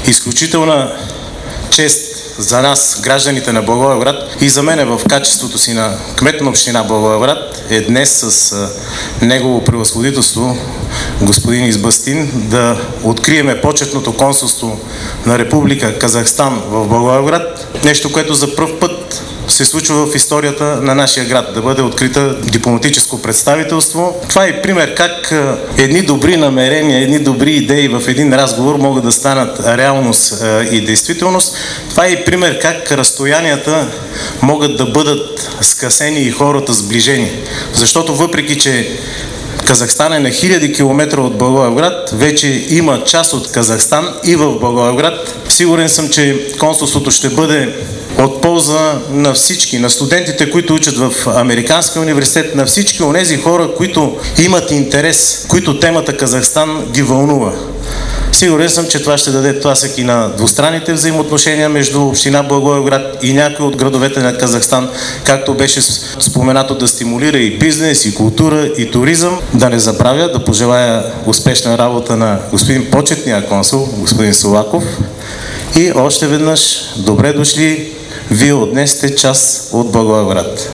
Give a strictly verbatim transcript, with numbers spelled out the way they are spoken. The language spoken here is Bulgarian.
Изключителна чест за нас, гражданите на Благоевград, и за мен в качеството си на кмет на община Благоевград е днес с негово превъзходителство господин Избастин да откриеме почетното консулство на Република Казахстан в Благоевград. Нещо, което за пръв път се случва в историята на нашия град, да бъде открита дипломатическо представителство. Това е пример как едни добри намерения, едни добри идеи в един разговор могат да станат реалност и действителност. Това е пример как разстоянията могат да бъдат скъсени и хората сближени. Защото въпреки, че Казахстан е на хиляди километра от Благоевград, вече има част от Казахстан и в Благоевград. Сигурен съм, че консулството ще бъде от полза на всички, на студентите, които учат в Американския университет, на всички онези хора, които имат интерес, които темата Казахстан ги вълнува. Сигурен съм, че това ще даде тласък и на двустранните взаимоотношения между община Благоевград и някои от градовете на Казахстан, както беше споменато, да стимулира и бизнес, и култура, и туризъм. Да не забравя да пожелая успешна работа на господин почетния консул, господин Солаков. И още веднъж добре дошли, вие от днес сте част от Благоевград.